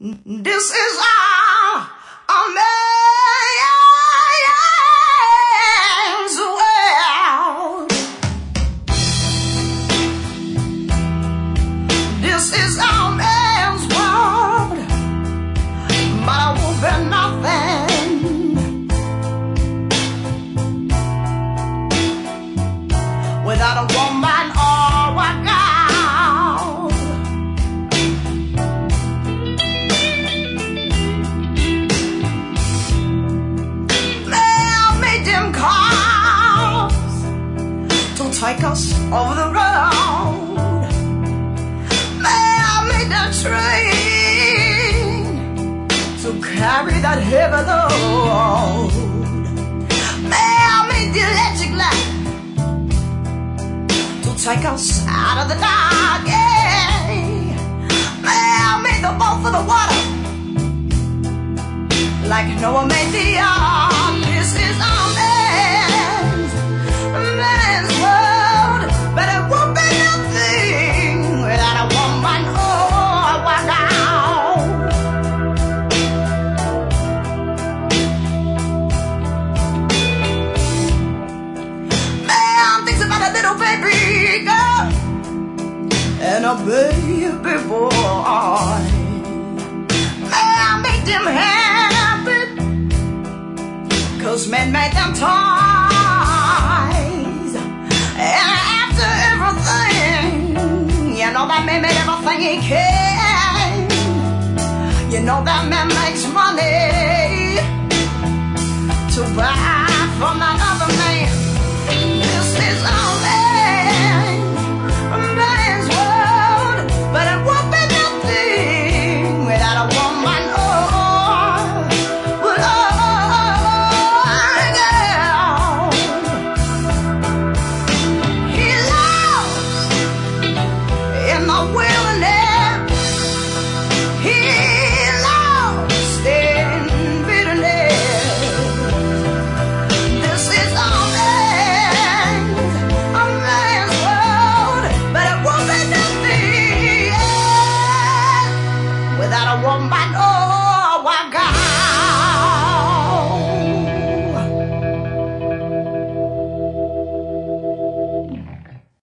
This is our man's world. This is our man's world, but I won't be nothing without a woman or a girl. Take us over the road. May I make that train to carry that heavy load. May I make the electric light to take us out of the dark. Yeah. May I make the boat for the water like Noah made the ark. This is our man's world, but it won't be nothing without a woman or a girl. Man thinks about a little baby girl and a baby boy. Man make them happy, 'cause men made them toys. And after everything, you know that man made everything he can. You know that man makes money to buy from that other man. This is our man's world, but it won't be nothing without a woman or a girl. He loves in the wilderness. He loves in bitterness. This is our man's world, but it won't be nothing without a woman or